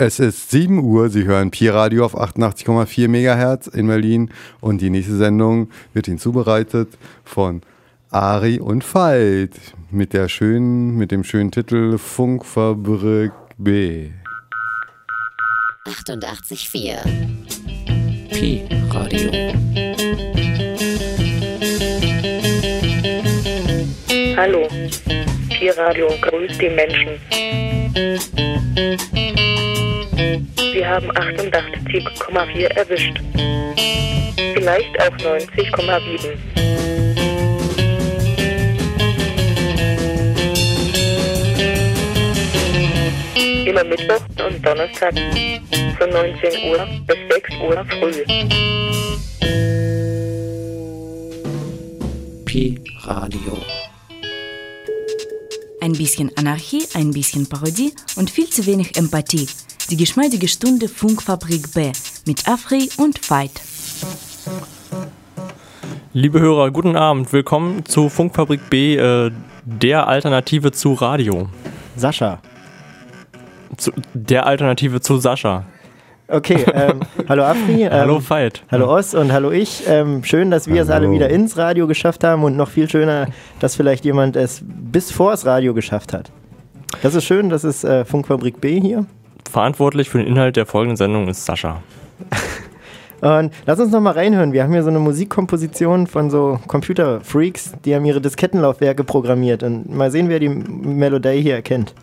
Es ist 7 Uhr, Sie hören Pi-Radio auf 88,4 MHz in Berlin und die nächste Sendung wird Ihnen zubereitet von Ari und Veit mit dem schönen Titel Funkfabrik B. 88,4 Pi-Radio. Hallo, Pi-Radio grüßt die Menschen. Sie haben 88,4 erwischt. Vielleicht auch 90,7. Immer Mittwoch und Donnerstag von 19 Uhr bis 6 Uhr früh. Pi-Radio. Ein bisschen Anarchie, ein bisschen Parodie und viel zu wenig Empathie. Die geschmeidige Stunde Funkfabrik B mit Afri und Veit. Liebe Hörer, guten Abend. Willkommen zu Funkfabrik B, der Alternative zu Radio. Sascha. Der Alternative zu Sascha. Okay, hallo Afri. Hallo Veit. Hallo Oss und hallo ich. Schön, dass wir es alle wieder ins Radio geschafft haben und noch viel schöner, dass vielleicht jemand es bis vors Radio geschafft hat. Das ist schön, das ist Funkfabrik B hier. Verantwortlich für den Inhalt der folgenden Sendung ist Sascha. Und lass uns noch mal reinhören. Wir haben hier so eine Musikkomposition von so Computerfreaks, die haben ihre Diskettenlaufwerke programmiert. Und mal sehen, wer die Melodie hier erkennt.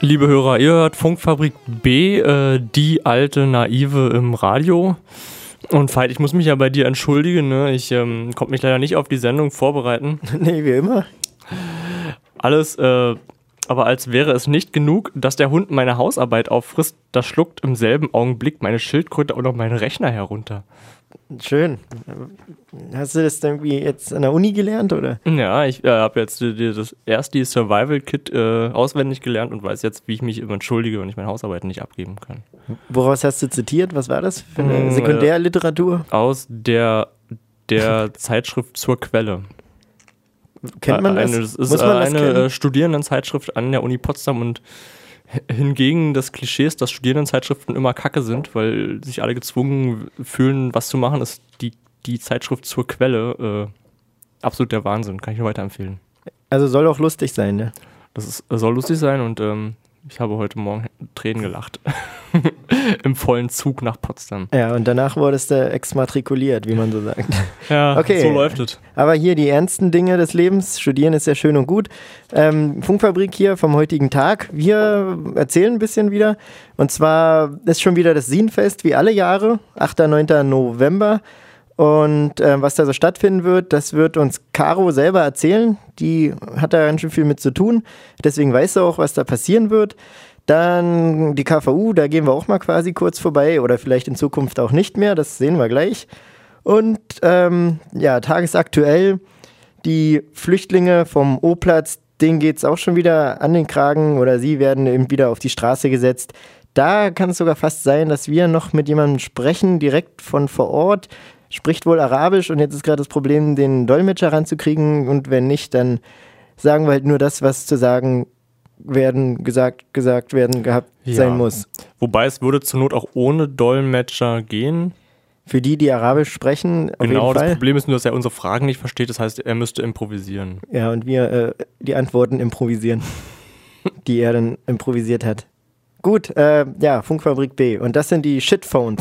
Liebe Hörer, ihr hört Funkfabrik B, die alte Naive im Radio. Und Veit, ich muss mich ja bei dir entschuldigen, ne? Ich konnte mich leider nicht auf die Sendung vorbereiten. Nee, wie immer. Alles, aber als wäre es nicht genug, dass der Hund meine Hausarbeit auffrisst, da schluckt im selben Augenblick meine Schildkröte auch noch meinen Rechner herunter. Schön. Hast du das irgendwie jetzt an der Uni gelernt, oder? Ja, ich habe jetzt die Survival-Kit auswendig gelernt und weiß jetzt, wie ich mich entschuldige, wenn ich meine Hausarbeiten nicht abgeben kann. Woraus hast du zitiert? Was war das für eine Sekundärliteratur? Aus der Zeitschrift zur Quelle. Kennt man das? Es ist eine Studierendenzeitschrift an der Uni Potsdam und hingegen des Klischees, dass Studierendenzeitschriften immer kacke sind, weil sich alle gezwungen fühlen, was zu machen, ist die Zeitschrift zur Quelle absolut der Wahnsinn. Kann ich nur weiterempfehlen. Also soll auch lustig sein, ne? Das soll lustig sein und ich habe heute Morgen Tränen gelacht. Im vollen Zug nach Potsdam. Ja, und danach wurdest du exmatrikuliert, wie man so sagt. Ja, okay. So läuft es. Aber hier die ernsten Dinge des Lebens. Studieren ist ja schön und gut. Funkfabrik hier vom heutigen Tag. Wir erzählen ein bisschen wieder. Und zwar ist schon wieder das Sinfest, wie alle Jahre. 8. und 9. November. Und was da so stattfinden wird, das wird uns Caro selber erzählen. Die hat da ganz schön viel mit zu tun. Deswegen weiß sie auch, was da passieren wird. Dann die KVU, da gehen wir auch mal quasi kurz vorbei. Oder vielleicht in Zukunft auch nicht mehr. Das sehen wir gleich. Und tagesaktuell die Flüchtlinge vom O-Platz, denen geht es auch schon wieder an den Kragen. Oder sie werden eben wieder auf die Straße gesetzt. Da kann es sogar fast sein, dass wir noch mit jemandem sprechen, direkt von vor Ort. Spricht wohl Arabisch und jetzt ist gerade das Problem, den Dolmetscher ranzukriegen und wenn nicht, dann sagen wir halt nur das, was zu sagen gesagt werden gehabt sein muss. Wobei es würde zur Not auch ohne Dolmetscher gehen. Für die Arabisch sprechen, auf jeden Fall. Das Problem ist nur, dass er unsere Fragen nicht versteht, das heißt, er müsste improvisieren. Ja, und wir die Antworten improvisieren, die er dann improvisiert hat. Gut, Funkfabrik B und das sind die Shitphones.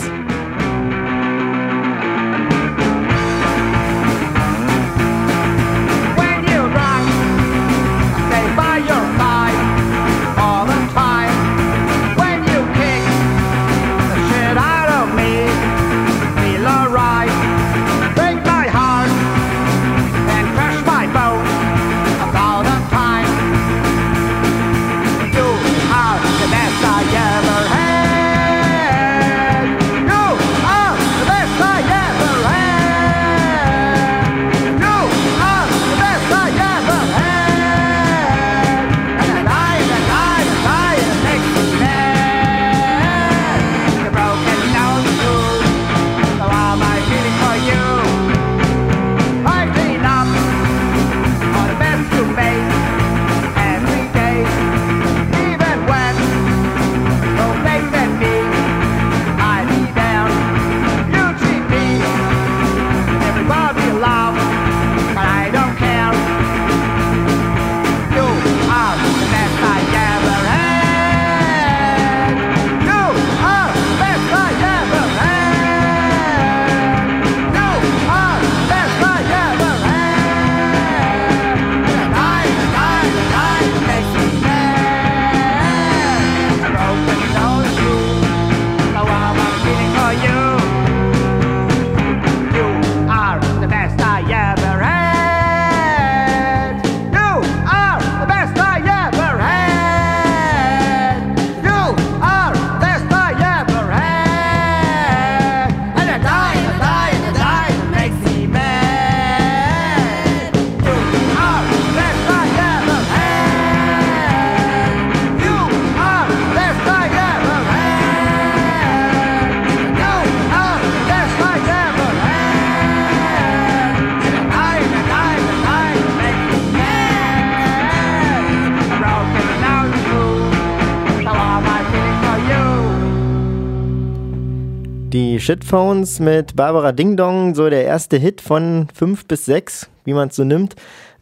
Die Shitphones mit Barbara Ding Dong, so der erste Hit von 5 bis 6, wie man es so nimmt.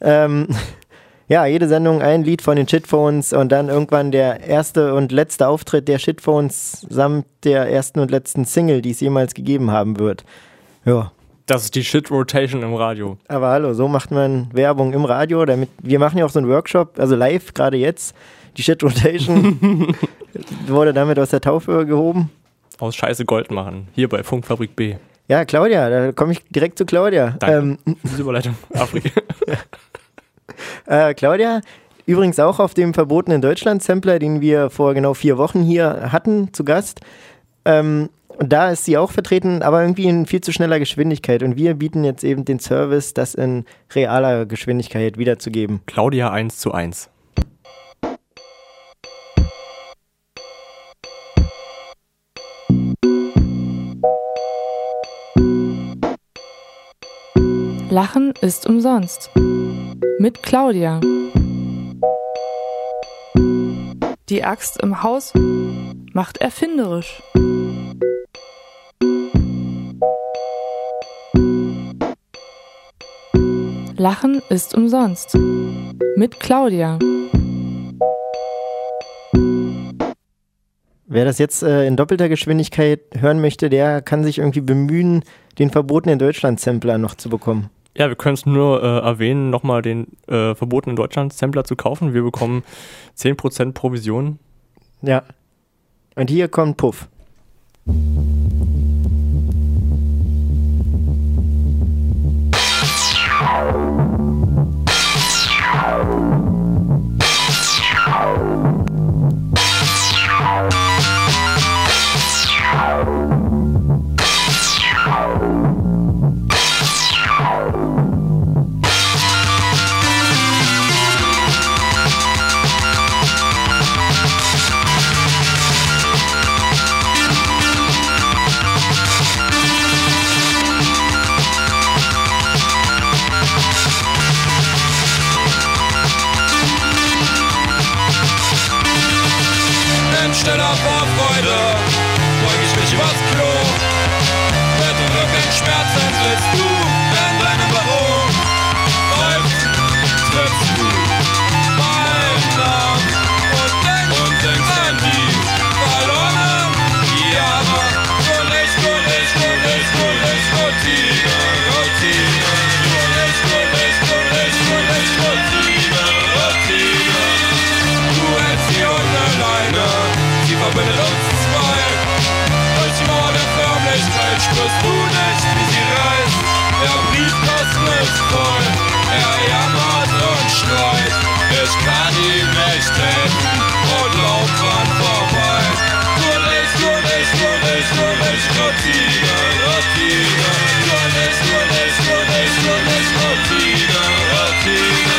Jede Sendung ein Lied von den Shitphones und dann irgendwann der erste und letzte Auftritt der Shitphones samt der ersten und letzten Single, die es jemals gegeben haben wird. Ja, Das ist die Shit-Rotation im Radio. Aber hallo, so macht man Werbung im Radio. Wir machen ja auch so einen Workshop, also live gerade jetzt. Die Shit-Rotation wurde damit aus der Taufe gehoben. Aus Scheiße Gold machen. Hier bei Funkfabrik B. Ja, Claudia, da komme ich direkt zu Claudia. Danke. Diese Überleitung. Afrika. Claudia, übrigens auch auf dem verbotenen Deutschland-Sampler, den wir vor genau 4 Wochen hier hatten, zu Gast. Und da ist sie auch vertreten, aber irgendwie in viel zu schneller Geschwindigkeit. Und wir bieten jetzt eben den Service, das in realer Geschwindigkeit wiederzugeben. Claudia 1:1. Lachen ist umsonst. Mit Claudia. Die Axt im Haus macht erfinderisch. Lachen ist umsonst. Mit Claudia. Wer das jetzt in doppelter Geschwindigkeit hören möchte, der kann sich irgendwie bemühen, den verbotenen Deutschland-Sampler noch zu bekommen. Ja, wir können es nur erwähnen, nochmal den verbotenen Deutschland-Sampler zu kaufen. Wir bekommen 10% Provision. Ja. Und hier kommt Puff. Schneller vor Freude, beug ich mich übers Klo. Mit Rückenschmerzen sitzt du in deinem Büro. Seufzt, trittst du meinen Namen und denkst an die verlorenen Jahre. Gulich, gulich, gulich, gulich, Routine, Routine. Gulich, gulich, gulich, gulich, Routine, Routine. Du hältst die Hundeleine, verbindet uns zwei. Durch die Mauer der Förmlichkeit spürst du nicht, wie sie reißt. Der Briefkasten ist voll, er jammert und schreit. Ich kann ihm nicht helfen und lauf dran vorbei. Gulich, gulich, gulich, gulich, Routine, Routine. Gulich, gulich, gulich, gulich, Routine, Routine.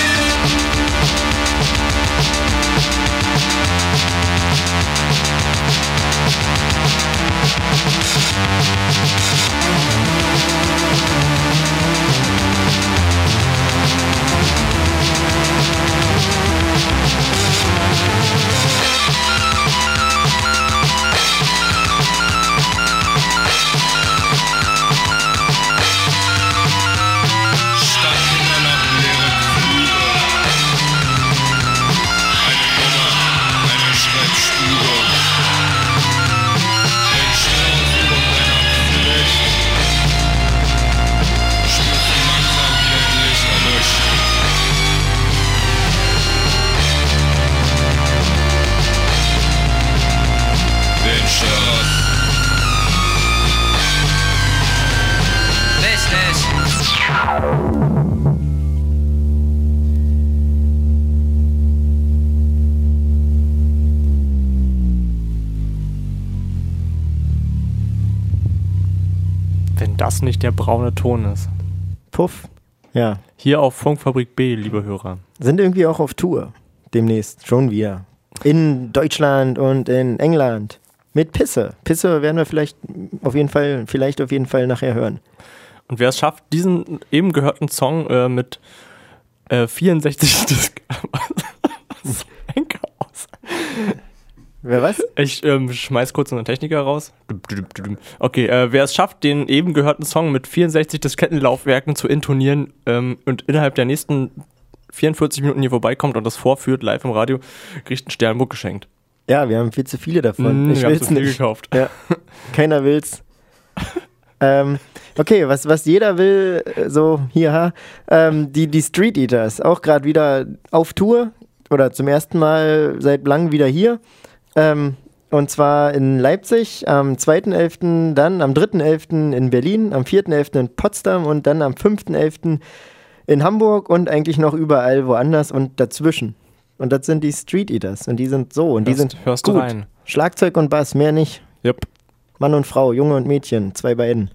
Wenn das nicht der braune Ton ist. Puff. Ja. Hier auf Funkfabrik B, liebe Hörer. Sind irgendwie auch auf Tour. Demnächst. Schon wieder. In Deutschland und in England. Mit Pisse. Pisse werden wir vielleicht auf jeden Fall nachher hören. Und wer es schafft, diesen eben gehörten Song mit 64 Was ein Chaos. Wer was? Ich schmeiß kurz einen Techniker raus. Okay, wer es schafft, den eben gehörten Song mit 64 Diskettenlaufwerken zu intonieren und innerhalb der nächsten 44 Minuten hier vorbeikommt und das vorführt live im Radio, kriegt einen Sternburg geschenkt. Ja, wir haben viel zu viele davon. Ich will's nicht gekauft. Ja. Keiner will's. Okay, was jeder will, so hier, die Street Eaters, auch gerade wieder auf Tour oder zum ersten Mal seit langem wieder hier. Und zwar in Leipzig am 2.11., dann am 3.11. in Berlin, am 4.11. in Potsdam und dann am 5.11. in Hamburg und eigentlich noch überall woanders und dazwischen. Und das sind die Street Eaters und die sind so und die sind hörst gut. du rein. Schlagzeug und Bass, mehr nicht. Yep. Mann und Frau, Junge und Mädchen, 2 beiden.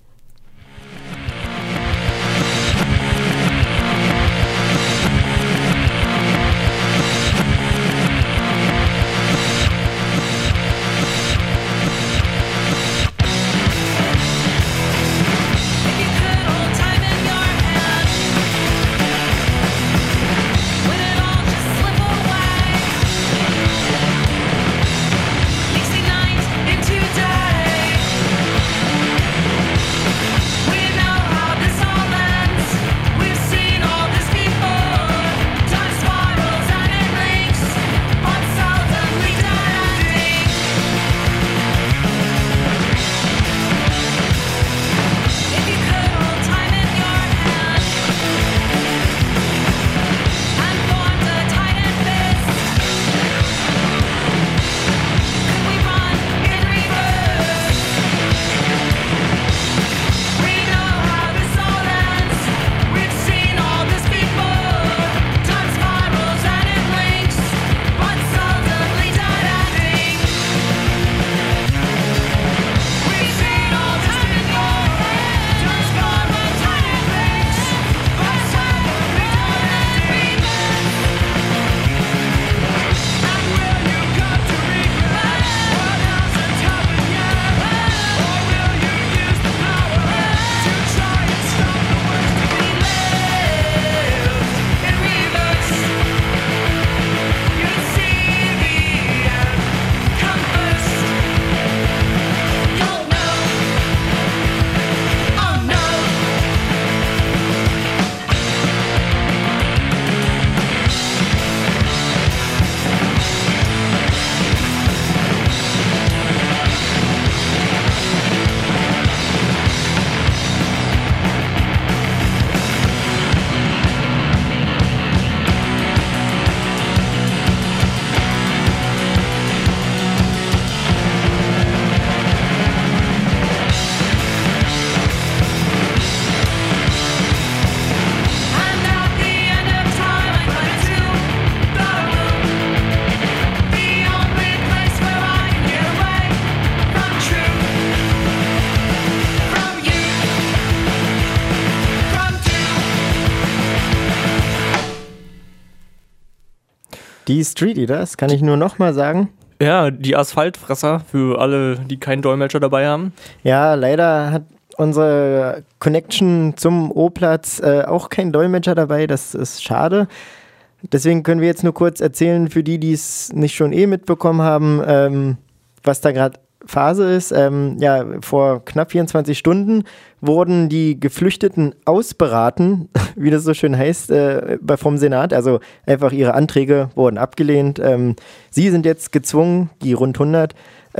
Die Street Eaters, kann ich nur nochmal sagen. Ja, die Asphaltfresser für alle, die keinen Dolmetscher dabei haben. Ja, leider hat unsere Connection zum O-Platz auch kein Dolmetscher dabei. Das ist schade. Deswegen können wir jetzt nur kurz erzählen, für die, die es nicht schon mitbekommen haben, was da gerade Phase ist. Ja, vor knapp 24 Stunden wurden die Geflüchteten ausberaten, wie das so schön heißt, vom Senat. Also einfach ihre Anträge wurden abgelehnt. Sie sind jetzt gezwungen, die rund 100,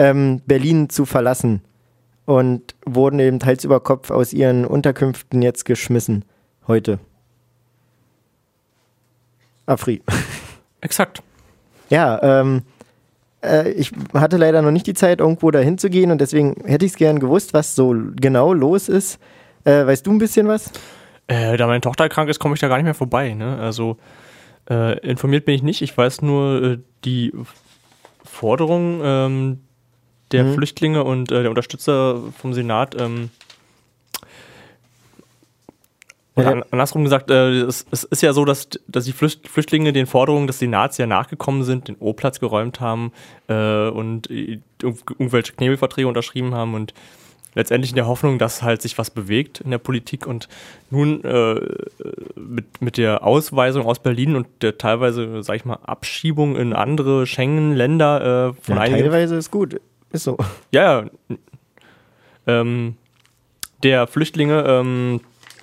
Berlin zu verlassen und wurden eben Hals über Kopf aus ihren Unterkünften jetzt geschmissen. Heute. Afri. Exakt. Ja, ich hatte leider noch nicht die Zeit, irgendwo dahin zu gehen und deswegen hätte ich es gern gewusst, was so genau los ist. Weißt du ein bisschen was? Da meine Tochter krank ist, komme ich da gar nicht mehr vorbei. Ne? Also informiert bin ich nicht. Ich weiß nur die Forderung der Flüchtlinge und der Unterstützer vom Senat. Oder andersrum gesagt, es ist ja so, dass die Flüchtlinge den Forderungen des Senats ja nachgekommen sind, den O-Platz geräumt haben und irgendwelche Knebelverträge unterschrieben haben und letztendlich in der Hoffnung, dass halt sich was bewegt in der Politik und nun mit der Ausweisung aus Berlin und der teilweise, sag ich mal, Abschiebung in andere Schengen-Länder von einigen... Teilweise ist gut, ist so. Ja, der Flüchtlinge...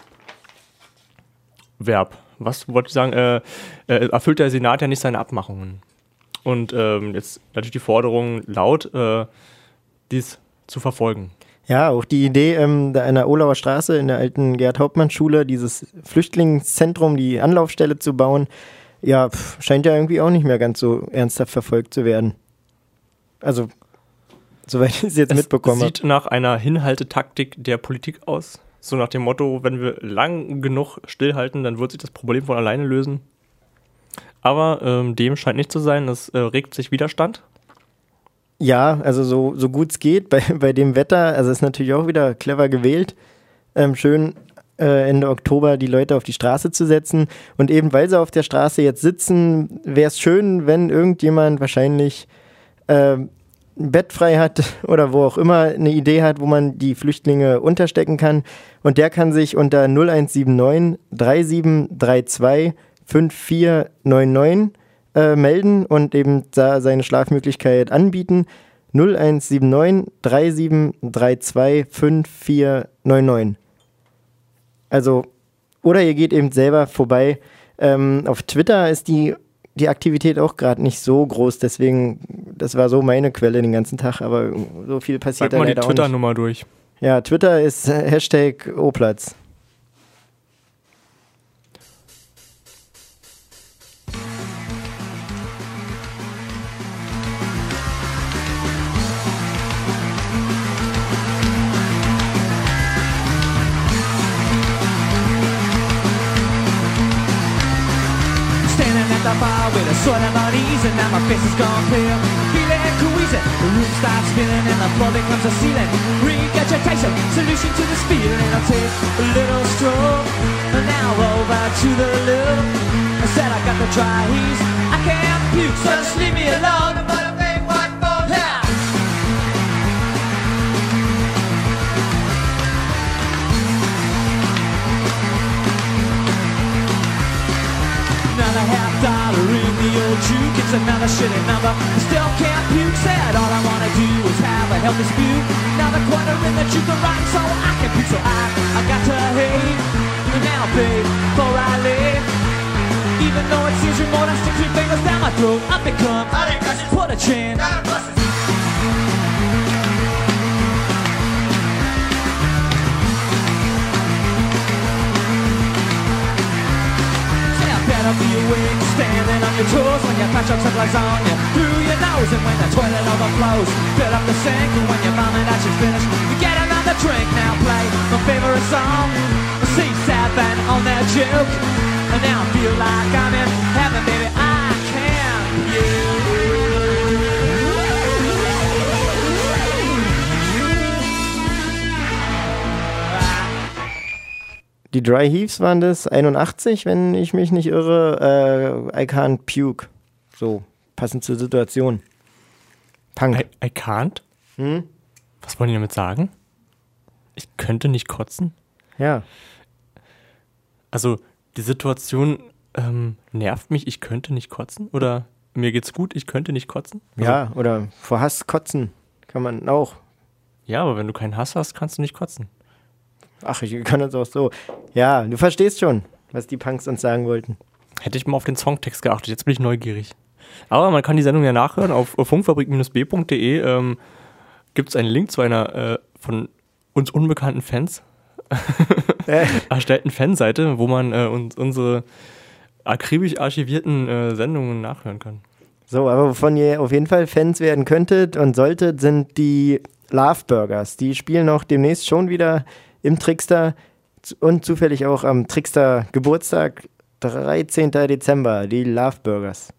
Verb. Was wollte ich sagen? Erfüllt der Senat ja nicht seine Abmachungen. Und jetzt natürlich die Forderung laut, dies zu verfolgen. Ja, auch die Idee, da an der Olauer Straße in der alten Gerd-Hauptmann-Schule dieses Flüchtlingszentrum, die Anlaufstelle zu bauen, ja, scheint ja irgendwie auch nicht mehr ganz so ernsthaft verfolgt zu werden. Also, soweit ich es jetzt mitbekommen habe. Sieht nach einer Hinhaltetaktik der Politik aus. So nach dem Motto, wenn wir lang genug stillhalten, dann wird sich das Problem von alleine lösen. Aber dem scheint nicht zu sein, es regt sich Widerstand. Ja, also so gut es geht bei dem Wetter, also ist natürlich auch wieder clever gewählt, schön Ende Oktober die Leute auf die Straße zu setzen. Und eben weil sie auf der Straße jetzt sitzen, wäre es schön, wenn irgendjemand wahrscheinlich ein Bett frei hat oder wo auch immer eine Idee hat, wo man die Flüchtlinge unterstecken kann. Und der kann sich unter 0179 3732 5499 melden und eben da seine Schlafmöglichkeit anbieten. 0179 3732 5499. Also, oder ihr geht eben selber vorbei. Auf Twitter ist die Aktivität auch gerade nicht so groß, deswegen, das war so meine Quelle den ganzen Tag, aber so viel passiert da leider auch nicht. Sag mal die Twitter-Nummer durch. Ja, Twitter ist Hashtag Oplatz. The bar with a soil and unease, and now my face is gone pale. Feeling queasy, the room starts spinning and the floor becomes a ceiling. Regurgitation, solution to this feeling. I'll take a little stroll, and now over to the loo. I said I got the dry heaves, I can't puke, so just leave me alone. But I think what for now? Another $50 in the old juke. It's another shitty number. I still can't puke. Said all I wanna do is have a healthy spew. Now the quarter in the juke right, so I can puke. So I got to hate you now, babe, before I leave. Even though it seems remote, I stick 3 fingers down my throat. I've become put a chin. Better be awake, standing on your toes when your patch up supplies on you through your nose, and when the toilet overflows, fill up the sink, and when your vomit that you finish, you get another drink. Now play my favorite song, C7 on that juke, and now I feel like I'm in heaven, baby. I can Die Dry Heaves waren das 81, wenn ich mich nicht irre. I can't puke. So, passend zur Situation. Punk. I can't? Was wollen die damit sagen? Ich könnte nicht kotzen? Ja. Also, die Situation nervt mich, ich könnte nicht kotzen? Oder mir geht's gut, ich könnte nicht kotzen? Also, ja, oder vor Hass kotzen kann man auch. Ja, aber wenn du keinen Hass hast, kannst du nicht kotzen. Ach, ich kann das auch so. Ja, du verstehst schon, was die Punks uns sagen wollten. Hätte ich mal auf den Songtext geachtet, jetzt bin ich neugierig. Aber man kann die Sendung ja nachhören. Auf funkfabrik-b.de gibt es einen Link zu einer von uns unbekannten Fans erstellten Fanseite, wo man unsere akribisch archivierten Sendungen nachhören kann. So, aber wovon ihr auf jeden Fall Fans werden könntet und solltet, sind die Love Burgers. Die spielen auch demnächst schon wieder im Trickster und zufällig auch am Trickster Geburtstag, 13. Dezember, die Love Burgers.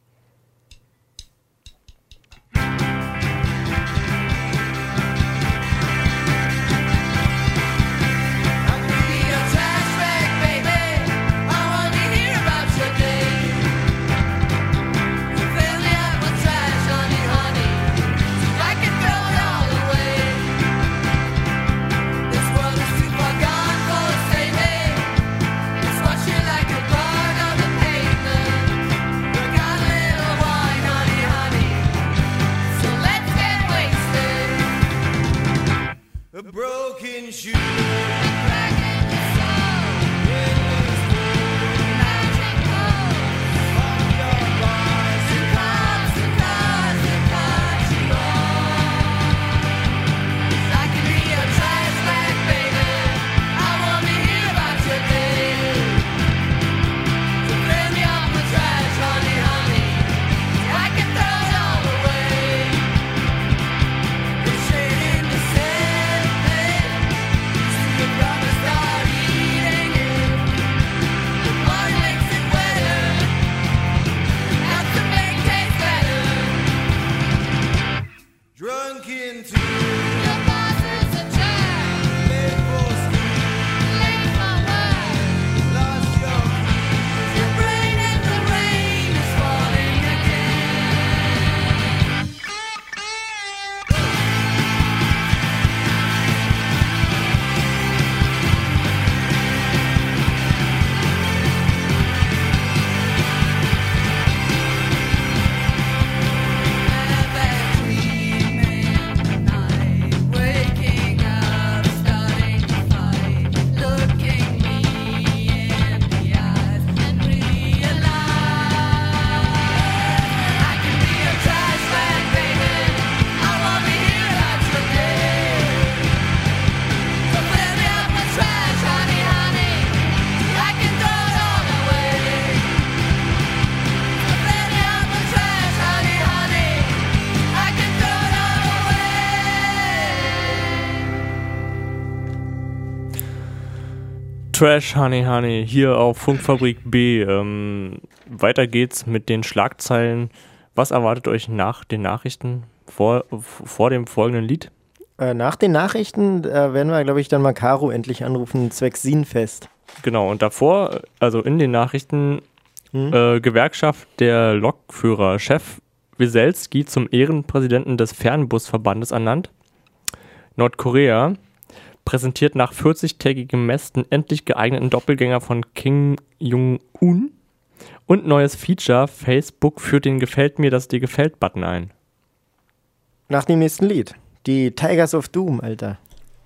Got Trash Honey Honey hier auf Funkfabrik B. Weiter geht's mit den Schlagzeilen. Was erwartet euch nach den Nachrichten vor dem folgenden Lied? Nach den Nachrichten werden wir, glaube ich, dann mal Caro endlich anrufen, zwecks Sinfest. Genau, und davor, also in den Nachrichten, Gewerkschaft der Lokführer, Chef Weselski zum Ehrenpräsidenten des Fernbusverbandes ernannt. Nordkorea präsentiert nach 40-tägigem Mästen endlich geeigneten Doppelgänger von Kim Jong-un. Und neues Feature, Facebook führt den Gefällt mir, dass dir gefällt-Button ein. Nach dem nächsten Lied. Die Tigers of Doom, Alter.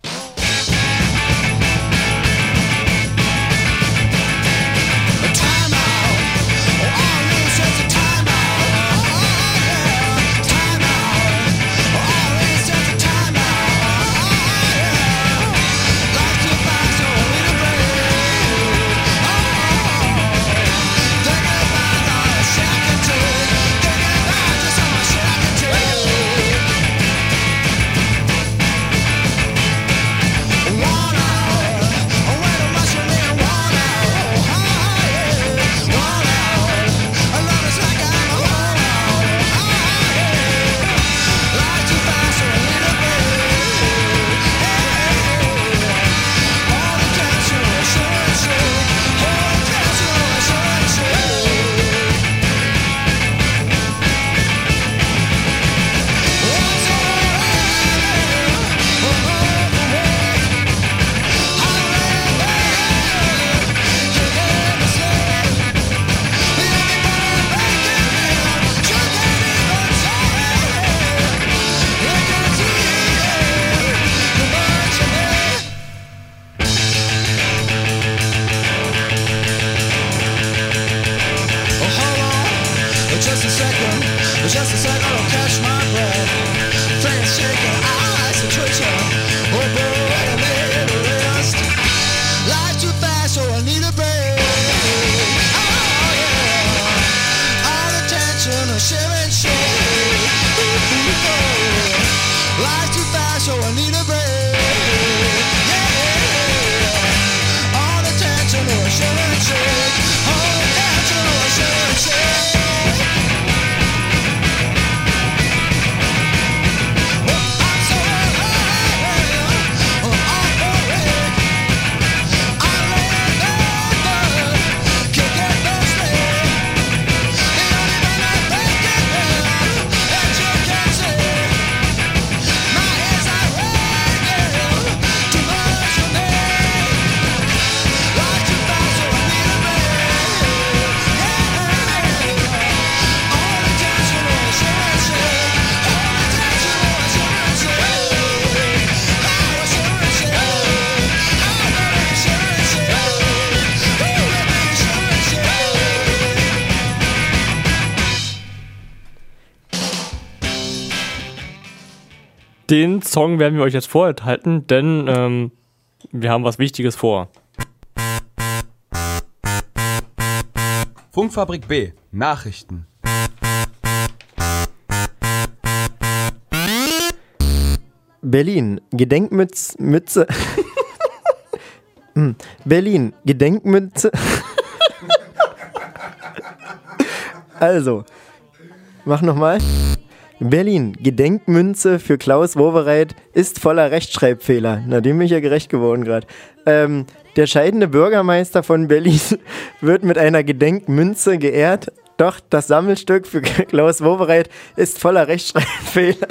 Den Song werden wir euch jetzt vorenthalten, denn wir haben was Wichtiges vor. Funkfabrik B, Nachrichten. Berlin, Gedenkmütze. Berlin, Gedenkmütze. Also, mach nochmal. Berlin, Gedenkmünze für Klaus Wowereit ist voller Rechtschreibfehler. Na, dem bin ich ja gerecht geworden gerade. Der scheidende Bürgermeister von Berlin wird mit einer Gedenkmünze geehrt, doch das Sammelstück für Klaus Wowereit ist voller Rechtschreibfehler.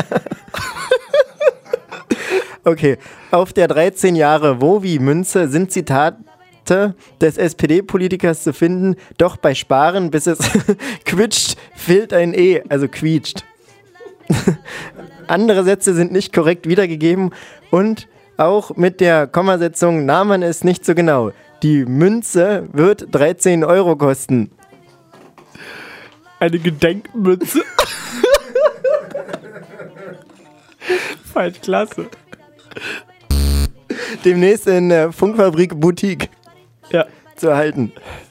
Okay, auf der 13 Jahre Wowi-Münze sind Zitate des SPD-Politikers zu finden, doch bei Sparen, bis es quitscht, fehlt ein E, also quietscht. Andere Sätze sind nicht korrekt wiedergegeben und auch mit der Kommasetzung nahm man es nicht so genau. Die Münze wird 13 € kosten. Eine Gedenkmünze. Falsch, klasse. Demnächst in der Funkfabrik Boutique zu erhalten.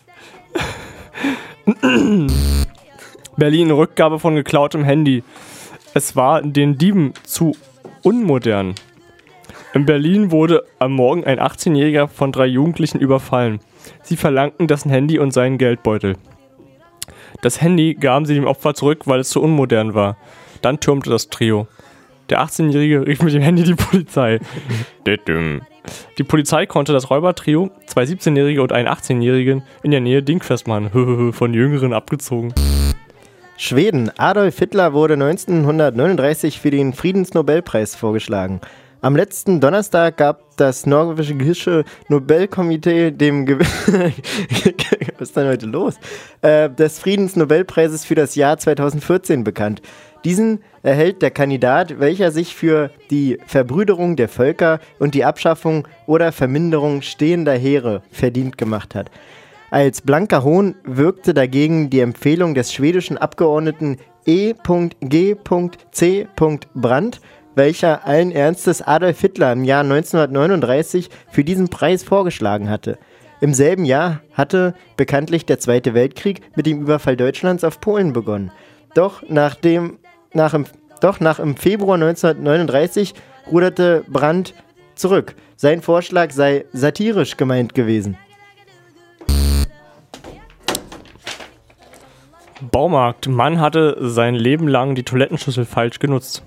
Berlin, Rückgabe von geklautem Handy. Es war den Dieben zu unmodern. In Berlin wurde am Morgen ein 18-Jähriger von 3 Jugendlichen überfallen. Sie verlangten dessen Handy und seinen Geldbeutel. Das Handy gaben sie dem Opfer zurück, weil es zu unmodern war. Dann türmte das Trio. Der 18-Jährige rief mit dem Handy die Polizei. Die Polizei konnte das Räubertrio, 2 17-Jährige und einen 18-Jährigen, in der Nähe dingfest machen. Von Jüngeren abgezogen. Schweden. Adolf Hitler wurde 1939 für den Friedensnobelpreis vorgeschlagen. Am letzten Donnerstag gab das norwegische Nobelkomitee dem Was ist denn heute los? Des Friedensnobelpreises für das Jahr 2014 bekannt. Diesen erhält der Kandidat, welcher sich für die Verbrüderung der Völker und die Abschaffung oder Verminderung stehender Heere verdient gemacht hat. Als blanker Hohn wirkte dagegen die Empfehlung des schwedischen Abgeordneten E.G.C. Brandt, welcher allen Ernstes Adolf Hitler im Jahr 1939 für diesen Preis vorgeschlagen hatte. Im selben Jahr hatte bekanntlich der Zweite Weltkrieg mit dem Überfall Deutschlands auf Polen begonnen. Doch nach im Februar 1939 ruderte Brandt zurück. Sein Vorschlag sei satirisch gemeint gewesen. Baumarkt. Mann hatte sein Leben lang die Toilettenschüssel falsch genutzt.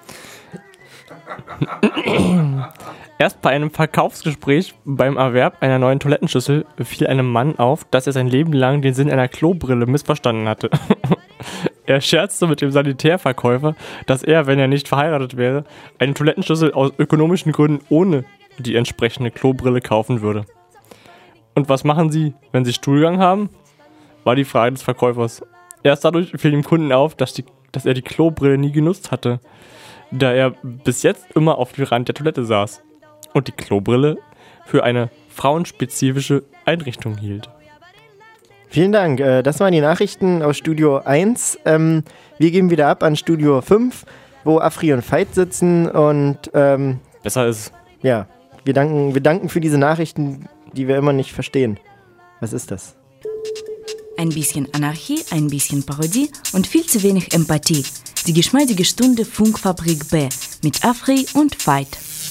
Erst bei einem Verkaufsgespräch beim Erwerb einer neuen Toilettenschüssel fiel einem Mann auf, dass er sein Leben lang den Sinn einer Klobrille missverstanden hatte. Er scherzte mit dem Sanitärverkäufer, dass er, wenn er nicht verheiratet wäre, eine Toilettenschüssel aus ökonomischen Gründen ohne die entsprechende Klobrille kaufen würde. Und was machen Sie, wenn Sie Stuhlgang haben? War die Frage des Verkäufers. Erst dadurch fiel dem Kunden auf, dass er die Klobrille nie genutzt hatte, da er bis jetzt immer auf dem Rand der Toilette saß und die Klobrille für eine frauenspezifische Einrichtung hielt. Vielen Dank. Das waren die Nachrichten aus Studio 1. Wir geben wieder ab an Studio 5, wo Afri und Veit sitzen und besser ist. Ja, wir danken für diese Nachrichten, die wir immer nicht verstehen. Was ist das? Ein bisschen Anarchie, ein bisschen Parodie und viel zu wenig Empathie. Die geschmeidige Stunde Funkfabrik B mit Afri und Veit.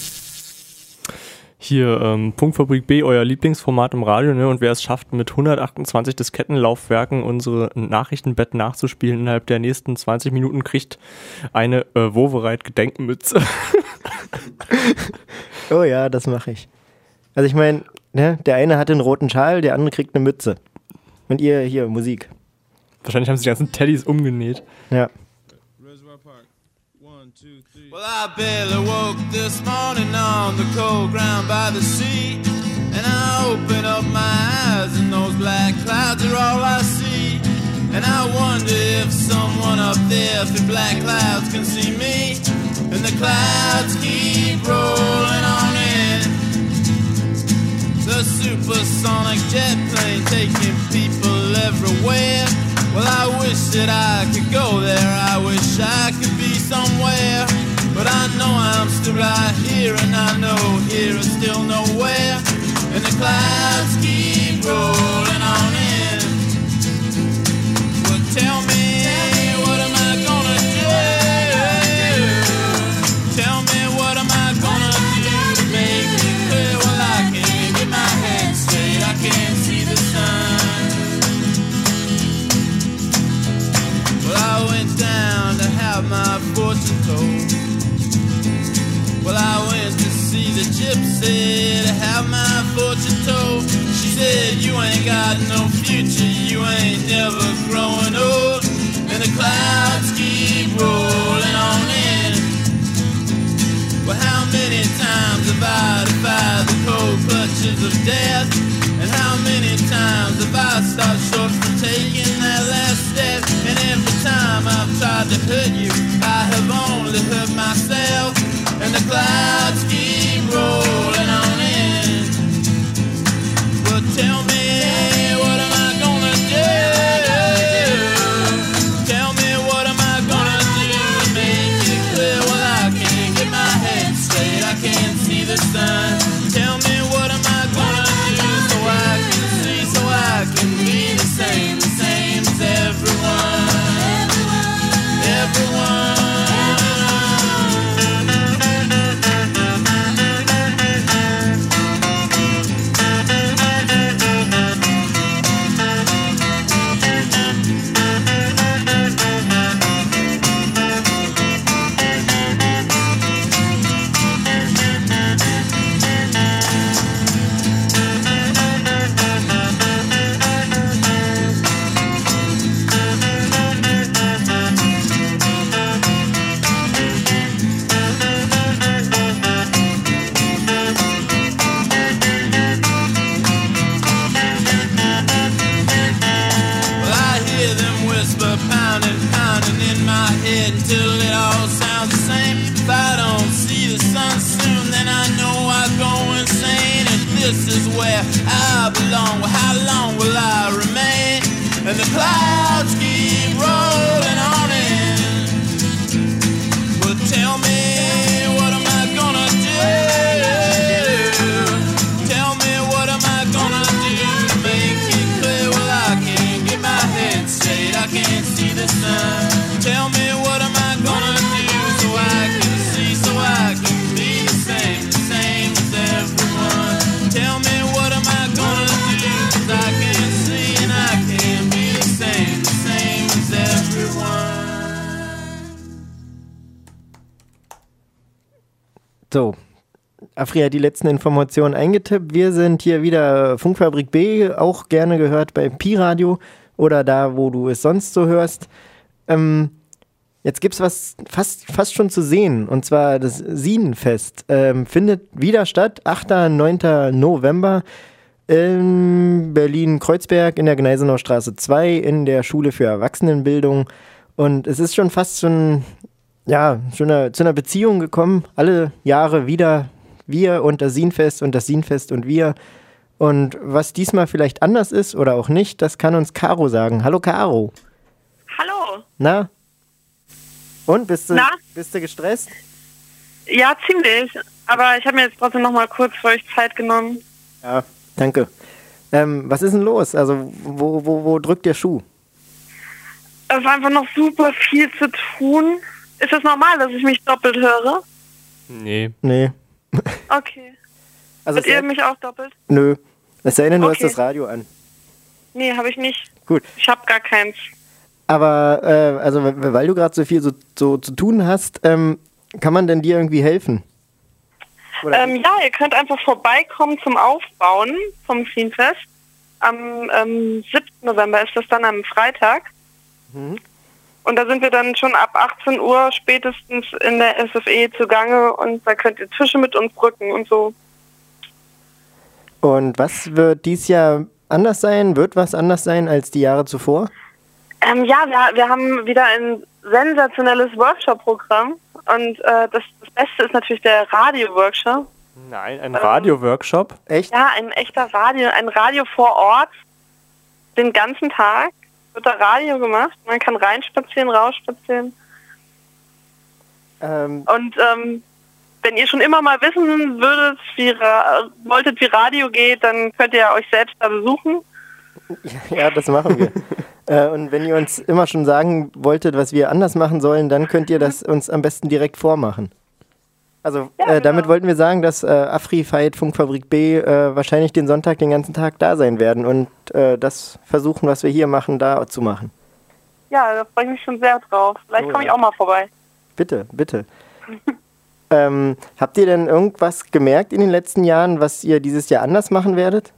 Hier, Funkfabrik B, euer Lieblingsformat im Radio, ne? Und wer es schafft, mit 128 Diskettenlaufwerken unsere Nachrichtenbett nachzuspielen innerhalb der nächsten 20 Minuten, kriegt eine Wovereit-Gedenkmütze. Oh ja, das mache ich. Also ich meine, ne, der eine hat den roten Schal, der andere kriegt eine Mütze. Und ihr hier, Musik. Wahrscheinlich haben sie die ganzen Teddys umgenäht. Ja. Well, I barely woke this morning on the cold ground by the sea, and I open up my eyes and those black clouds are all I see, and I wonder if someone up there through black clouds can see me, and the clouds keep rolling on in. The supersonic jet plane taking people everywhere. Well, I wish that I could go there, I wish I could be somewhere, but I know I'm still right here, and I know here is still nowhere, and the clouds keep rolling on in. Well, tell me, what am I gonna do? Tell me, what am I gonna do to make it clear? Well, I can't get my head straight, I can't see the sun. Well, I went down to have my fortune told. Well, I went to see the gypsy to have my fortune told. She said, you ain't got no future, you ain't never growing old, and the clouds keep rolling on in. Well, how many times have I defied the cold clutches of death, and how many times have I stopped short from taking that last step, and every time I've tried to hurt you, I have only hurt myself, and the clouds keep rolling on in. Well, tell me, what am I gonna do? Tell me, what am I gonna do to make it clear? Well, I can't get my head straight, I can't see the sun. Tell me, what am I gonna do so I can see, so I can be and the clouds keep rolling on in. Well, tell me, what am I gonna do? Tell me, what am I gonna do to make it clear? Well, I can't get my head straight, I can't see the sun. Tell me, what am I gonna do so I can see, so I can be the same as everyone. Tell me, what am I gonna do, 'cause I can't see and I can't be the same as everyone. So, Afri hat die letzten Informationen eingetippt. Wir sind hier wieder Funkfabrik B, auch gerne gehört bei Pi-Radio oder da, wo du es sonst so hörst. Jetzt gibt es was fast schon zu sehen, und zwar das Sinenfest. Findet wieder statt, 8. und 9. November in Berlin-Kreuzberg in der Gneisenauer Straße 2 in der Schule für Erwachsenenbildung. Und es ist schon fast zu einer Beziehung gekommen. Alle Jahre wieder wir und das Sinenfest und wir. Und was diesmal vielleicht anders ist oder auch nicht, das kann uns Caro sagen. Hallo Caro. Hallo. Na? Und, bist du gestresst? Ja, ziemlich. Aber ich habe mir jetzt trotzdem noch mal kurz für euch Zeit genommen. Ja, danke. Was ist denn los? Also, wo drückt der Schuh? Es ist einfach noch super viel zu tun. Ist es normal, dass ich mich doppelt höre? Nee. Okay. Also Hört ihr mich auch doppelt? Nö. Es sei denn, du hast Okay. das Radio an. Nee, habe ich nicht. Gut. Ich habe gar keins. Aber, also, weil du gerade so viel so zu tun hast, kann man denn dir irgendwie helfen? Oder? Ja, ihr könnt einfach vorbeikommen zum Aufbauen vom Sinenfest. Am 7. November ist das dann am Freitag. Mhm. Und da sind wir dann schon ab 18 Uhr spätestens in der SFE zugange und da könnt ihr Tische mit uns rücken und so. Und was wird dies Jahr anders sein? Wird was anders sein als die Jahre zuvor? Ja, wir haben wieder ein sensationelles Workshop-Programm und das Beste ist natürlich der Radio-Workshop. Nein, ein Radio-Workshop? Echt? Ja, ein Radio vor Ort, den ganzen Tag wird da Radio gemacht. Man kann reinspazieren, rausspazieren. Und wenn ihr schon immer mal wissen wolltet, wie Radio geht, dann könnt ihr euch selbst da besuchen. Ja, das machen wir. Und wenn ihr uns immer schon sagen wolltet, was wir anders machen sollen, dann könnt ihr das uns am besten direkt vormachen. Also Ja, damit genau. wollten wir sagen, dass Afri, Veit, Funkfabrik B wahrscheinlich den Sonntag den ganzen Tag da sein werden und das versuchen, was wir hier machen, da zu machen. Ja, da freue ich mich schon sehr drauf. Vielleicht komme ich auch mal vorbei. Bitte. Habt ihr denn irgendwas gemerkt in den letzten Jahren, was ihr dieses Jahr anders machen werdet?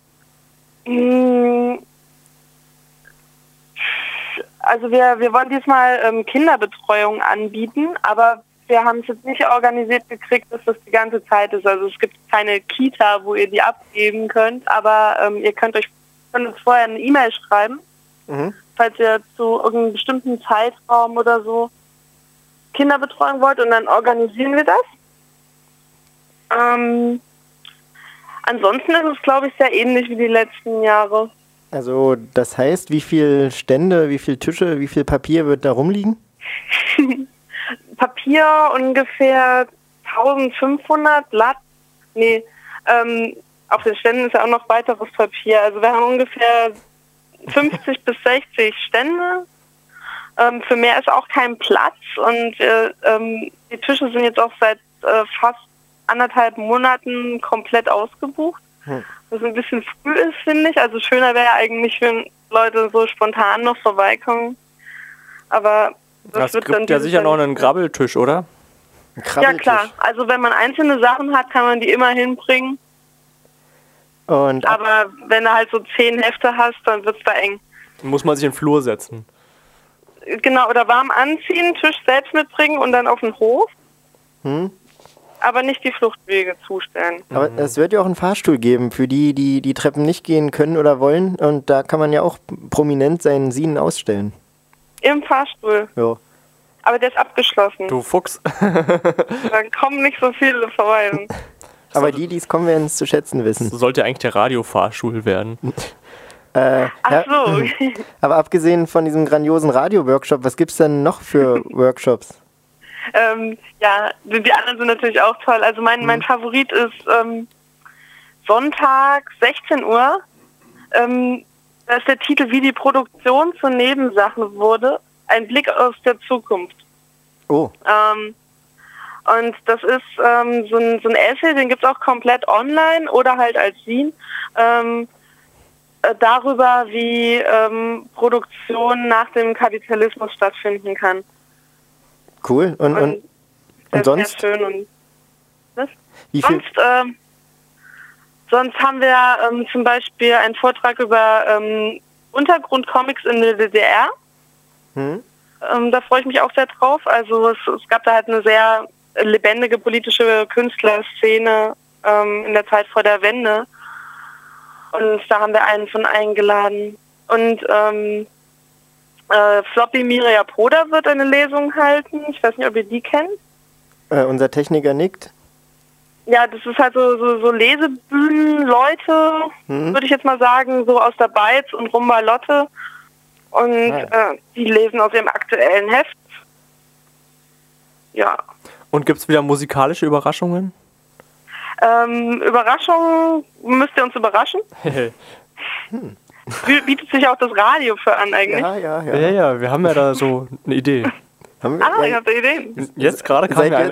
Also wir wollen diesmal Kinderbetreuung anbieten, aber wir haben es jetzt nicht organisiert gekriegt, dass das die ganze Zeit ist. Also es gibt keine Kita, wo ihr die abgeben könnt, aber ihr könnt uns vorher eine E-Mail schreiben, falls ihr zu irgendeinem bestimmten Zeitraum oder so Kinderbetreuung wollt und dann organisieren wir das. Ansonsten ist es, glaube ich, sehr ähnlich wie die letzten Jahre. Also das heißt, wie viel Stände, wie viel Tische, wie viel Papier wird da rumliegen? Papier ungefähr 1500 Blatt. Nee, auf den Ständen ist ja auch noch weiteres Papier. Also wir haben ungefähr 50 bis 60 Stände. Für mehr ist auch kein Platz und die Tische sind jetzt auch seit fast 1,5 Monaten komplett ausgebucht. Was ein bisschen früh ist, finde ich. Also schöner wäre eigentlich, wenn Leute so spontan noch vorbeikommen. Aber Es gibt ja sicher noch einen Grabbeltisch, oder? Ja klar, also wenn man einzelne Sachen hat, kann man die immer hinbringen. Und Aber wenn du halt so 10 Hefte hast, dann wird es da eng. Muss man sich in den Flur setzen. Genau, oder warm anziehen, Tisch selbst mitbringen und dann auf den Hof. Aber nicht die Fluchtwege zustellen. Aber es wird ja auch einen Fahrstuhl geben für die Treppen nicht gehen können oder wollen. Und da kann man ja auch prominent seinen Sinen ausstellen. Im Fahrstuhl. Ja. Aber der ist abgeschlossen. Du Fuchs. Dann kommen nicht so viele vorbei. Aber die es kommen, werden es zu schätzen wissen. So sollte eigentlich der Radiofahrstuhl werden. Ach so. Aber abgesehen von diesem grandiosen Radio-Workshop, was gibt's denn noch für Workshops? Ja, die anderen sind natürlich auch toll. Also mein Favorit ist Sonntag, 16 Uhr. Da ist der Titel, wie die Produktion zur Nebensache wurde. Ein Blick aus der Zukunft. Oh. Und das ist so ein Essay, den gibt es auch komplett online oder halt als Zine. Darüber, wie Produktion nach dem Kapitalismus stattfinden kann. Cool. Und sonst? Sehr schön. Und was? Wie viel? Sonst haben wir zum Beispiel einen Vortrag über Untergrundcomics in der DDR. Da freue ich mich auch sehr drauf. Also es gab da halt eine sehr lebendige politische Künstlerszene in der Zeit vor der Wende. Und da haben wir einen von eingeladen. Und Floppy Miria Poda wird eine Lesung halten. Ich weiß nicht, ob ihr die kennt. Unser Techniker nickt. Ja, das ist halt so Lesebühnen-Leute, würde ich jetzt mal sagen, so aus der Beiz und Rumba Lotte. Und die lesen aus ihrem aktuellen Heft. Ja. Und gibt es wieder musikalische Überraschungen? Überraschungen, müsst ihr uns überraschen? Bietet sich auch das Radio für an eigentlich? Ja, wir haben ja da so eine Idee. Ihr habt Ideen. Jetzt gerade kam mir eine.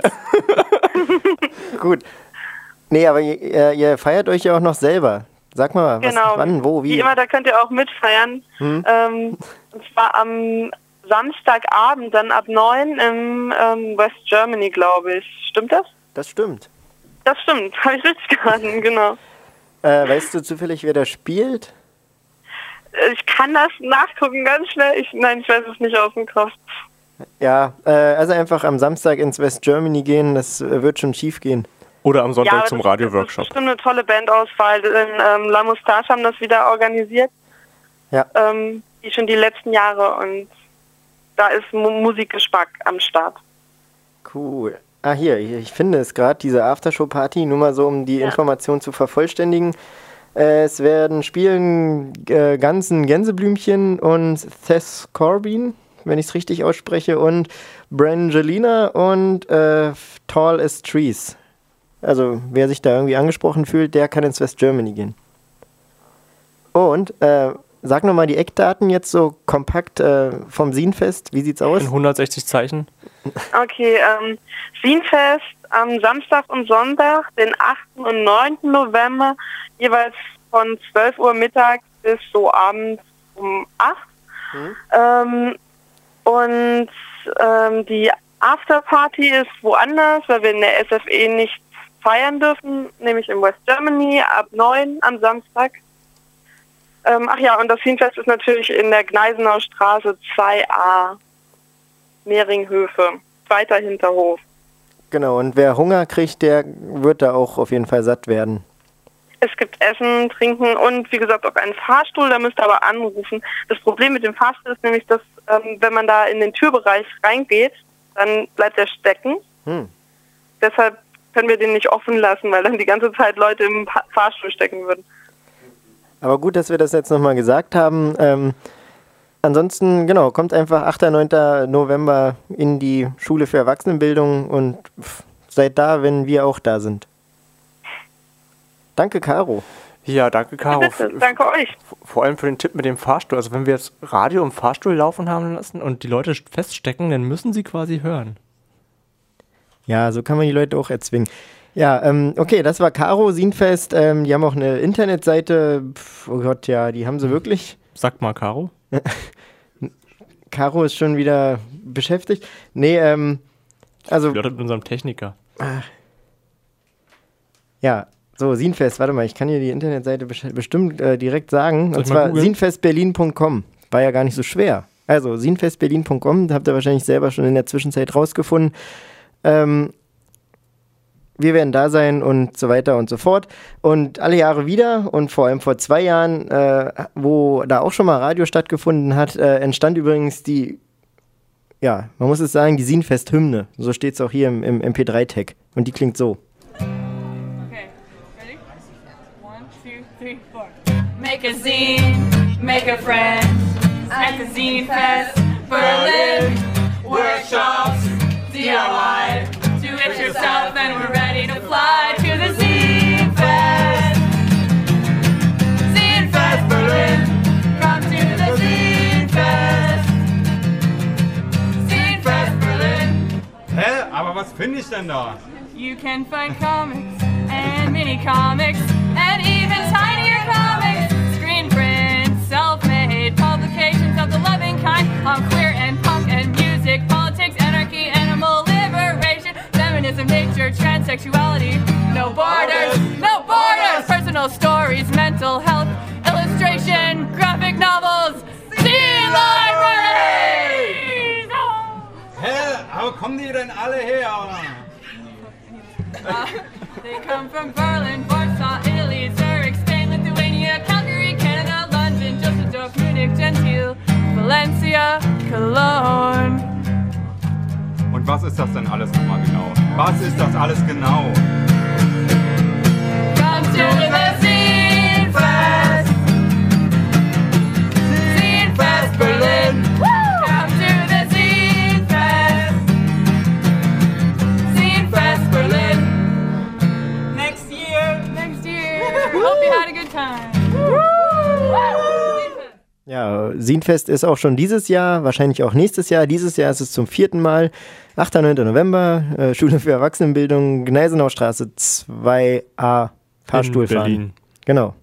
Gut. Nee, aber ihr feiert euch ja auch noch selber. Sag mal, genau. Wann, wo, wie? Wie immer, da könnt ihr auch mitfeiern. Und zwar am Samstagabend, dann ab 9 im West Germany, glaube ich. Stimmt das? Das stimmt. Das stimmt, habe ich richtig geraten, genau. Weißt du zufällig, wer da spielt? Ich kann das nachgucken, ganz schnell. Ich weiß es nicht aus dem Kopf. Ja, also einfach am Samstag ins West Germany gehen, das wird schon schief gehen. Oder am Sonntag zum Radio-Workshop. Das ist bestimmt eine tolle Bandauswahl. La Moustache haben das wieder organisiert. Ja. Die schon die letzten Jahre. Und da ist Musikgeschmack am Start. Cool. Ah, hier, ich finde es gerade, diese Aftershow-Party, nur mal so, um die Information zu vervollständigen. Es werden spielen ganzen Gänseblümchen und Thess Corbin, wenn ich es richtig ausspreche, und Brangelina und Tall as Trees. Also, wer sich da irgendwie angesprochen fühlt, der kann ins West Germany gehen. Und, sag nochmal die Eckdaten jetzt so kompakt vom Sinfest. Wie sieht's aus? In 160 Zeichen. Okay, Sinfest am Samstag und Sonntag, den 8. und 9. November, jeweils von 12 Uhr mittags bis so abends um 8. Die Afterparty ist woanders, weil wir in der SFE nicht feiern dürfen, nämlich in West Germany ab 9 am Samstag. Und das Sinfest ist natürlich in der Gneisenauer Straße 2a, Mehringhöfe, zweiter Hinterhof. Genau, und wer Hunger kriegt, der wird da auch auf jeden Fall satt werden. Es gibt Essen, Trinken und wie gesagt auch einen Fahrstuhl, da müsst ihr aber anrufen. Das Problem mit dem Fahrstuhl ist nämlich, dass wenn man da in den Türbereich reingeht, dann bleibt er stecken. Deshalb können wir den nicht offen lassen, weil dann die ganze Zeit Leute im Fahrstuhl stecken würden. Aber gut, dass wir das jetzt nochmal gesagt haben. Ansonsten, genau, kommt einfach 8. 9. November in die Schule für Erwachsenenbildung und seid da, wenn wir auch da sind. Danke, Caro. Ja, danke, Caro. Bitte, danke euch. Vor allem für den Tipp mit dem Fahrstuhl. Also wenn wir jetzt Radio im Fahrstuhl laufen haben lassen und die Leute feststecken, dann müssen sie quasi hören. Ja, so kann man die Leute auch erzwingen. Ja, okay, das war Caro, Sinfest. Die haben auch eine Internetseite. Oh Gott, ja, die haben sie wirklich. Sag mal, Caro. Caro ist schon wieder beschäftigt. Nee, also... mit unserem Techniker. Ja, so, Sinfest, warte mal, ich kann hier die Internetseite bestimmt direkt sagen. Und zwar sinfestberlin.com. War ja gar nicht so schwer. Also, sinfestberlin.com, da habt ihr wahrscheinlich selber schon in der Zwischenzeit rausgefunden. Wir werden da sein und so weiter und so fort. Und alle Jahre wieder und vor allem vor 2 Jahren, wo da auch schon mal Radio stattgefunden hat, entstand übrigens die, ja, man muss es sagen, die Sinfest-Hymne. So steht es auch hier im MP3-Tag. Und die klingt so. Okay, ready? 1, 2, 3, 4. Make a zine, make a friend at the Zine Fest, Berlin, workshops, DIY, do it yourself, and we're ready to fly to the Zine Fest. Zine Fest, Berlin, come to the Zine Fest. Zine Fest, Berlin. Hä? Aber was finde ich denn da? You can find comics and mini comics and even tinier comics, screen prints, self-made publications of the loving kind on queer and punk and music, politics, anarchy, animal liberation, feminism, nature, transsexuality, no borders, personal stories, mental health, illustration, graphic novels, Zine Libraries! Hä? Aber kommen die denn alle her? They come from Berlin, Warsaw, Italy, Zurich, Spain, Lithuania, Calgary, Canada, London, Düsseldorf, Munich, Gentile, Valencia, Cologne. Und was ist das denn alles nochmal genau? Was ist das alles genau? Come to the Zine Fest! Zine Fest Berlin! Come to the Zine Fest! Zine Fest Berlin! Next year! Hope you had a good time! Ja, Zinefest ist auch schon dieses Jahr, wahrscheinlich auch nächstes Jahr. Dieses Jahr ist es zum 4. Mal. 8. und 9. November, Schule für Erwachsenenbildung, Gneisenaustraße 2a, Fahrstuhl fahren. Berlin. Genau.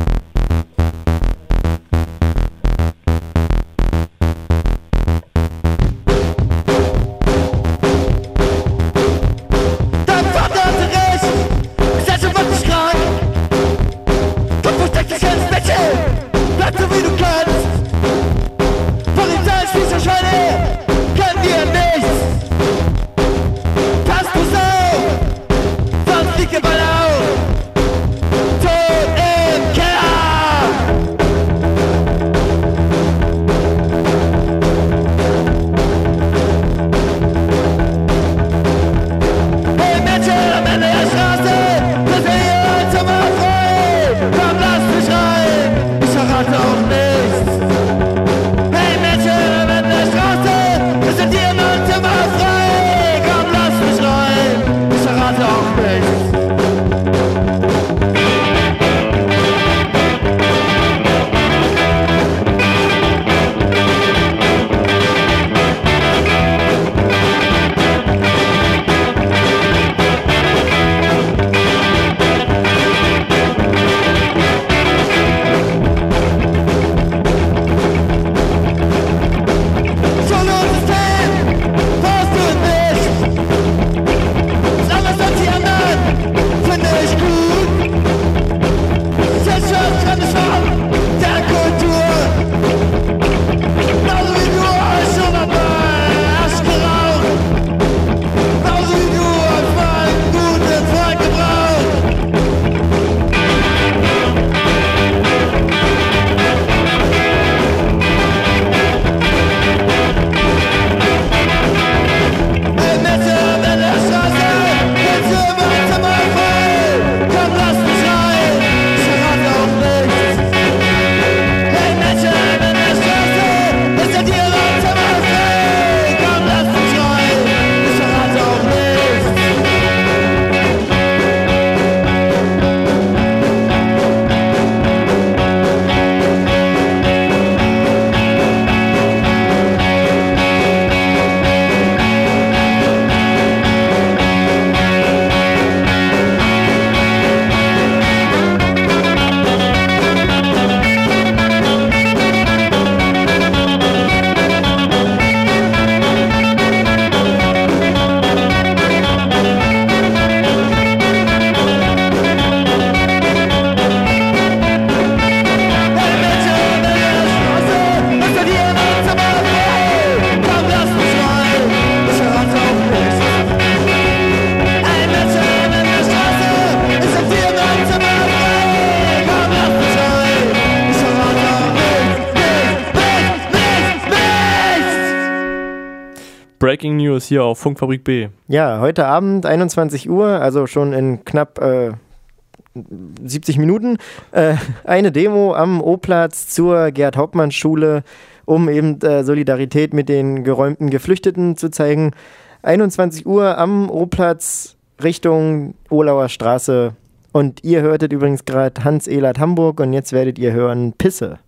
Dein Vater hatte recht, Gesellschaft macht dich krank. Kopf steck dich ins Bettchen, bleib so wie du kannst. Polizei, Spießerscheine, können dir nichts. Pass bloß auf, sonst fliegt ihr bald auf. Tot im Keller. Hey Mädchen am Ende der Straße, das ist ihr Zimmer frei. Komm, lass mich rein, ich verrate auch nichts. Hey Mädchen am Ende der Straße, das ist ihr Zimmer frei. Komm, lass mich rein, ich verrate auch nichts. Schulsystem, brauchst du nicht. Ist anders als die anderen, finde ich gut. Gesellschaft kann nicht von der Kultur. Genauso wie du hast schon einmal Arsch geraucht. Genauso wie du hast mal einen guten Freund gebraucht. Hey Mädchen am Ende der Straße, willst du mein Zimmer frei? Komm, lass mich rein, ich verrate auch nichts. Hey Mädchen am Ende der Straße, ist ja dir mein Zimmer frei? Komm, lass mich rein, ich verrate auch nichts. Hey Mädchen am Ende der Straße, ist ja dir mein Zimmer frei? Komm, lass mich rein, ich verrate auch nichts. Hey Mädchen am Ende der Straße, ist ja dir mein Zimmer frei? Komm, lass mich rein, ich verrate auch nichts. Breaking News hier auf Funkfabrik B. Ja, heute Abend 21 Uhr, also schon in knapp 70 Minuten eine Demo am O-Platz zur Gerd-Hauptmann-Schule, um eben Solidarität mit den geräumten Geflüchteten zu zeigen. 21 Uhr am O-Platz Richtung Ohlauer Straße. Und ihr hörtet übrigens gerade Hans Ehlert Hamburg und jetzt werdet ihr hören Pisse.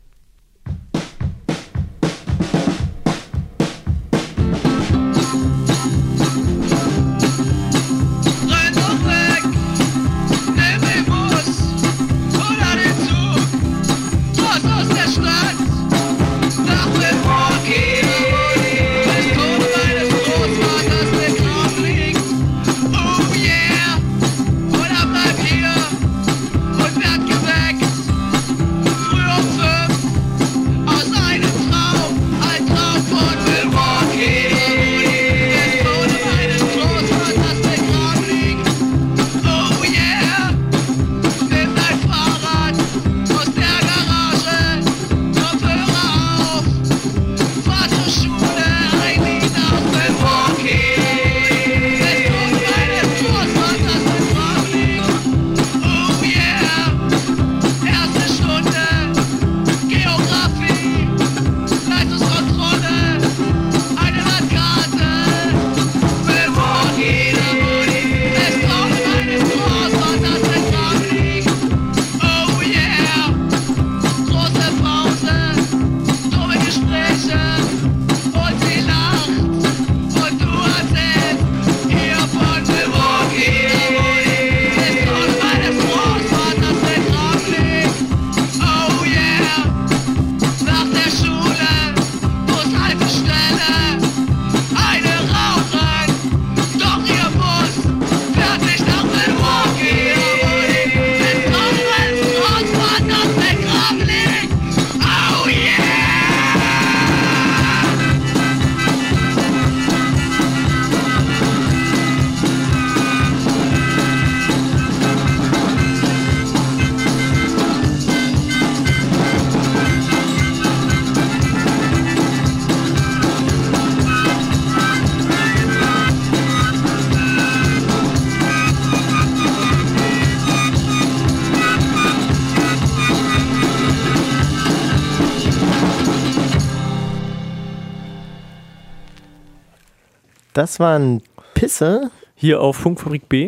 Das waren Pisse. Hier auf Funkfabrik B.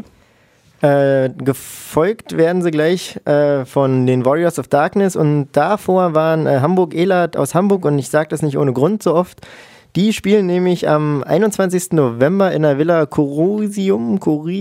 Gefolgt werden sie gleich von den Warriors of Darkness und davor waren Hamburg Ehlert aus Hamburg und ich sage das nicht ohne Grund so oft. Die spielen nämlich am 21. November in der Villa Curiosum,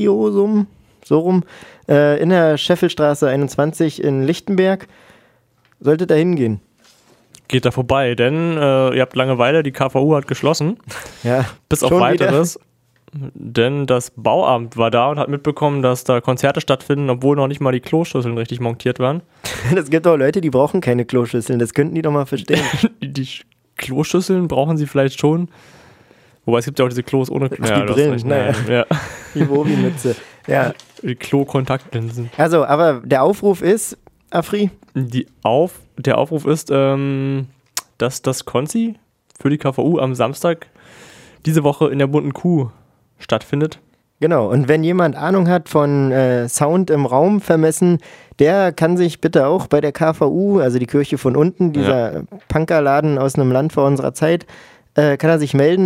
so rum, in der Scheffelstraße 21 in Lichtenberg. Solltet da hingehen. Geht da vorbei, denn ihr habt Langeweile, die KVU hat geschlossen. Ja. Bis auf Weiteres. Denn das Bauamt war da und hat mitbekommen, dass da Konzerte stattfinden, obwohl noch nicht mal die Kloschüsseln richtig montiert waren. Es gibt auch Leute, die brauchen keine Kloschüsseln, das könnten die doch mal verstehen. Die Kloschüsseln brauchen sie vielleicht schon. Wobei es gibt ja auch diese Klos ohne die Brillen, naja. Ja. Die Wobi-Mütze. Ja. Die Klo-Kontaktlinsen. Also, aber der Aufruf ist, Afri? Der Aufruf ist, dass das Konzi für die KVU am Samstag diese Woche in der Bunten Kuh stattfindet. Genau, und wenn jemand Ahnung hat von Sound im Raum vermessen, der kann sich bitte auch bei der KVU, also die Kirche von unten, dieser Punkerladen aus einem Land vor unserer Zeit, kann er sich melden,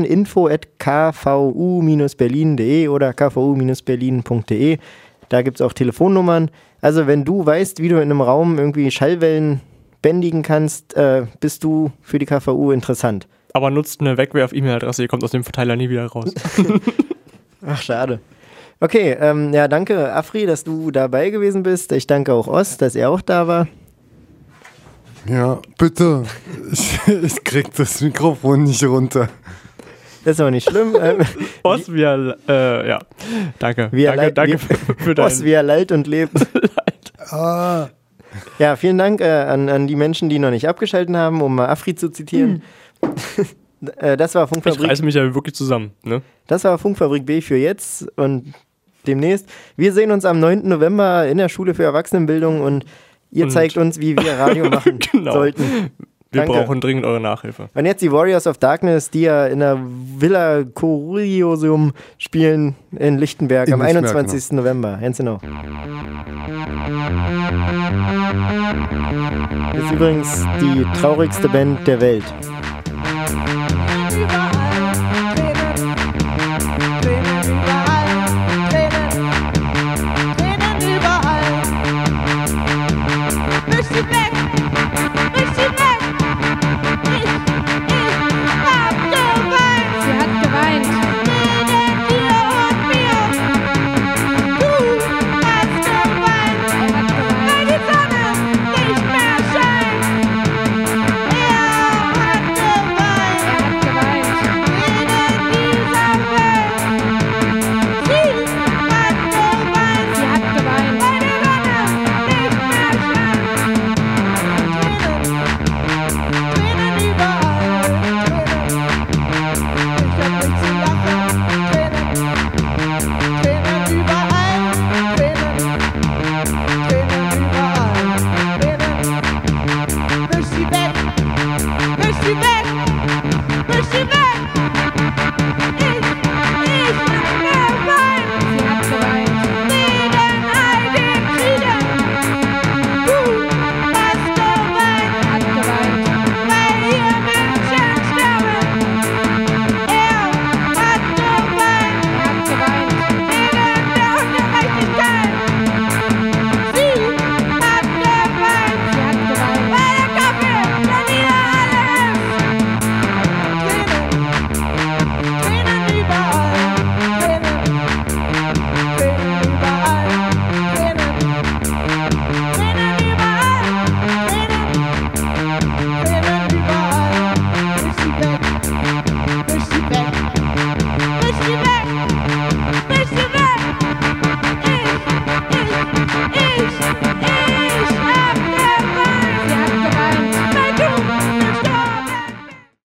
info@kvu-berlin.de oder kvu-berlin.de. Da gibt es auch Telefonnummern. Also wenn du weißt, wie du in einem Raum irgendwie Schallwellen bändigen kannst, bist du für die KVU interessant. Aber nutzt eine Wegwerf-E-Mail-Adresse, ihr kommt aus dem Verteiler nie wieder raus. Ach, schade. Okay, ja, danke Afri, dass du dabei gewesen bist. Ich danke auch Ost, dass er auch da war. Ja, bitte. Ich krieg das Mikrofon nicht runter. Das ist auch nicht schlimm. Ost, ja, danke. Danke für dein... Ost, wie er lallt und lebt. Ah. Ja, vielen Dank an die Menschen, die noch nicht abgeschaltet haben, um mal Afri zu zitieren. Das war Funkfabrik. Ich reiße mich ja wirklich zusammen, ne? Das war Funkfabrik B für jetzt und demnächst. Wir sehen uns am 9. November in der Schule für Erwachsenenbildung und ihr zeigt uns, wie wir Radio machen sollten. Wir Danke. brauchen dringend eure Nachhilfe. Und jetzt die Warriors of Darkness, die ja in der Villa Curiosum spielen in Lichtenberg am Lichtenberg, 21. November. Genau. Das ist übrigens die traurigste Band der Welt.